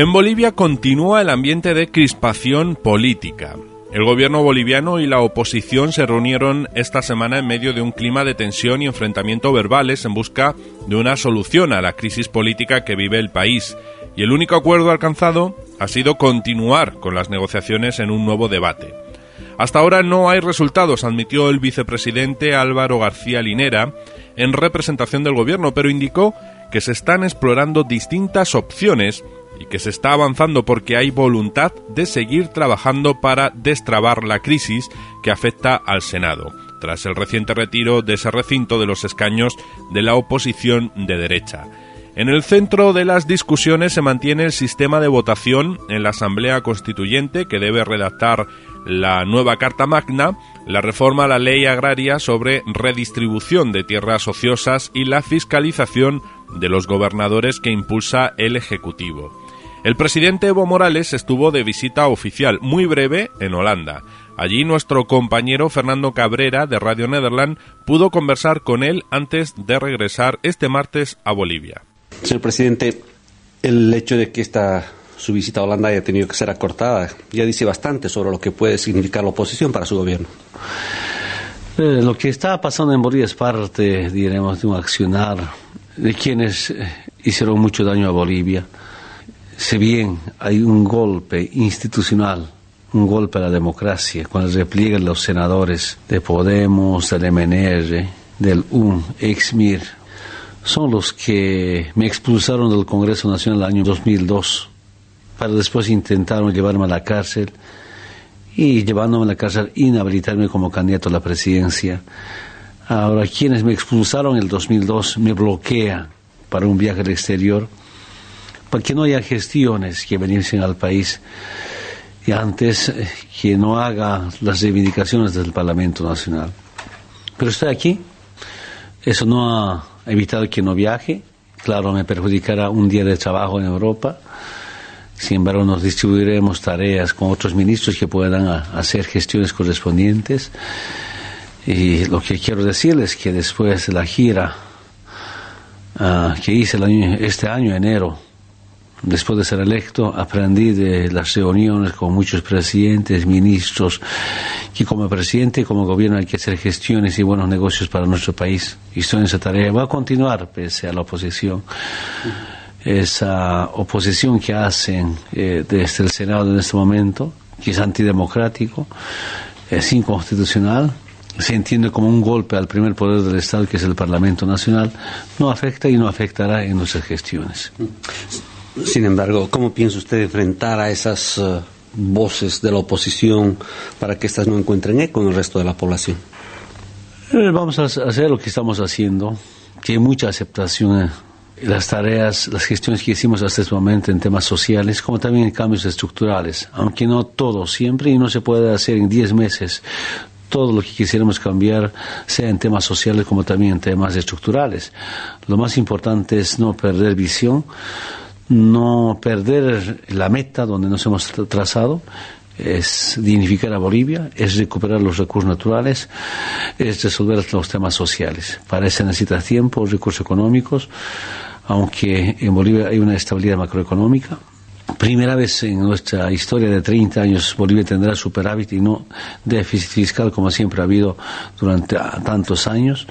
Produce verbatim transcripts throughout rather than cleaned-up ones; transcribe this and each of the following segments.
En Bolivia continúa el ambiente de crispación política. El gobierno boliviano y la oposición se reunieron esta semana en medio de un clima de tensión y enfrentamiento verbales en busca de una solución a la crisis política que vive el país. Y el único acuerdo alcanzado ha sido continuar con las negociaciones en un nuevo debate. Hasta ahora no hay resultados, admitió el vicepresidente Álvaro García Linera en representación del gobierno, pero indicó que se están explorando distintas opciones y que se está avanzando porque hay voluntad de seguir trabajando para destrabar la crisis que afecta al Senado, tras el reciente retiro de ese recinto de los escaños de la oposición de derecha. En el centro de las discusiones se mantiene el sistema de votación en la Asamblea Constituyente, que debe redactar la nueva Carta Magna, la reforma a la ley agraria sobre redistribución de tierras ociosas y la fiscalización de los gobernadores que impulsa el Ejecutivo. El presidente Evo Morales estuvo de visita oficial muy breve en Holanda. Allí nuestro compañero Fernando Cabrera de Radio Nederland pudo conversar con él antes de regresar este martes a Bolivia. Señor presidente, el hecho de que esta su visita a Holanda haya tenido que ser acortada ya dice bastante sobre lo que puede significar la oposición para su gobierno. Eh, lo que está pasando en Bolivia es parte, diremos, de un accionar de quienes eh, hicieron mucho daño a Bolivia. Si bien hay un golpe institucional, un golpe a la democracia, cuando repliegan los senadores de Podemos, del M N R, del U N, ex M I R, son los que me expulsaron del Congreso Nacional en el año dos mil dos, para después intentaron llevarme a la cárcel y llevándome a la cárcel inhabilitarme como candidato a la presidencia. Ahora, quienes me expulsaron en el dos mil dos me bloquean para un viaje al exterior, para que no haya gestiones que beneficien al país y antes eh, que no haga las reivindicaciones del Parlamento Nacional. Pero estoy aquí, eso no ha evitado que no viaje, claro, me perjudicará un día de trabajo en Europa, sin embargo nos distribuiremos tareas con otros ministros que puedan a, hacer gestiones correspondientes, y lo que quiero decirles es que después de la gira uh, que hice el año, este año, enero, después de ser electo, aprendí de las reuniones con muchos presidentes, ministros, que como presidente y como gobierno hay que hacer gestiones y buenos negocios para nuestro país. Y estoy en esa tarea. Voy a continuar pese a la oposición. Esa oposición que hacen eh, desde el Senado en este momento, que es antidemocrático, es inconstitucional, se entiende como un golpe al primer poder del Estado, que es el Parlamento Nacional, no afecta y no afectará en nuestras gestiones. Sin embargo, ¿cómo piensa usted enfrentar a esas uh, voces de la oposición para que éstas no encuentren eco en el resto de la población? Eh, vamos a hacer lo que estamos haciendo, que hay mucha aceptación en las tareas, las gestiones que hicimos hasta este momento en temas sociales, como también en cambios estructurales, aunque no todo siempre, y no se puede hacer en diez meses todo lo que quisiéramos cambiar, sea en temas sociales como también en temas estructurales. Lo más importante es no perder visión, no perder la meta donde nos hemos trazado, es dignificar a Bolivia, es recuperar los recursos naturales, es resolver los temas sociales. Para eso necesita tiempo, recursos económicos, aunque en Bolivia hay una estabilidad macroeconómica. Primera vez en nuestra historia de treinta años Bolivia tendrá superávit y no déficit fiscal como siempre ha habido durante tantos años.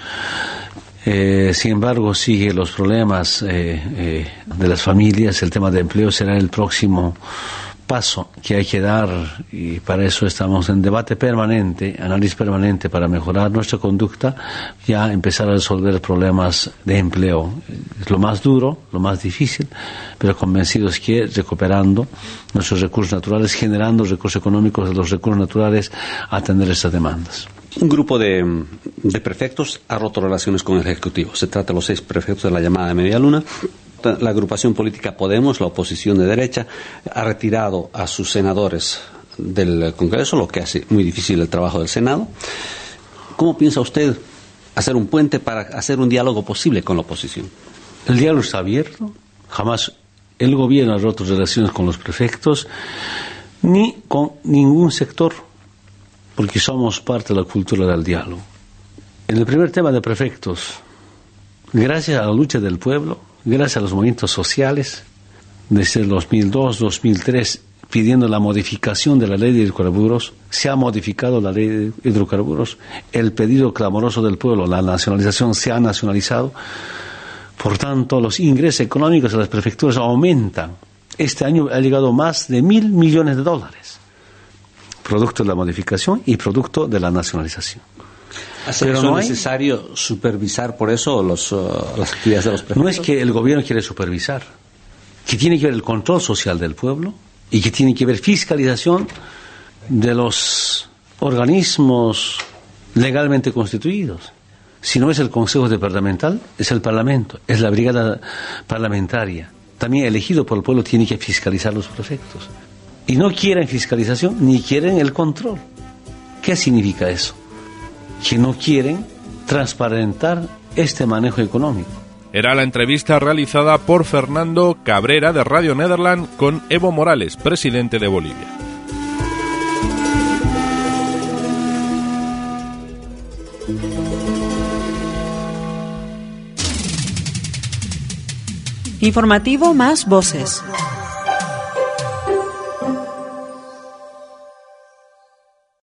Eh, sin embargo, sigue los problemas eh, eh, de las familias, el tema de empleo será el próximo paso que hay que dar, y para eso estamos en debate permanente, análisis permanente para mejorar nuestra conducta, ya empezar a resolver problemas de empleo. Es lo más duro, lo más difícil, pero convencidos que recuperando nuestros recursos naturales, generando recursos económicos de los recursos naturales, atender estas demandas. Un grupo de, de prefectos ha roto relaciones con el Ejecutivo. Se trata de los seis prefectos de la llamada Media Luna. La agrupación política Podemos, la oposición de derecha, ha retirado a sus senadores del Congreso, lo que hace muy difícil el trabajo del Senado. ¿Cómo piensa usted hacer un puente para hacer un diálogo posible con la oposición? El diálogo está abierto. Jamás el gobierno ha roto relaciones con los prefectos, ni con ningún sector, porque somos parte de la cultura del diálogo. En el primer tema de prefectos, gracias a la lucha del pueblo, gracias a los movimientos sociales, desde el dos mil dos, dos mil tres, pidiendo la modificación de la ley de hidrocarburos. Se ha modificado la ley de hidrocarburos. El pedido clamoroso del pueblo, la nacionalización, se ha nacionalizado. Por tanto, los ingresos económicos de las prefecturas aumentan. Este año ha llegado más de mil millones de dólares, producto de la modificación y producto de la nacionalización. Pero ¿es no necesario hay... supervisar por eso los, uh, las actividades de los prefectos? No es que el gobierno quiere supervisar, que tiene que ver el control social del pueblo y que tiene que ver fiscalización de los organismos legalmente constituidos. Si no es el Consejo Departamental, es el Parlamento, es la brigada parlamentaria. También elegido por el pueblo tiene que fiscalizar los prefectos. Y no quieren fiscalización ni quieren el control. ¿Qué significa eso? Que no quieren transparentar este manejo económico. Era la entrevista realizada por Fernando Cabrera de Radio Nederland con Evo Morales, presidente de Bolivia. Informativo Más Voces.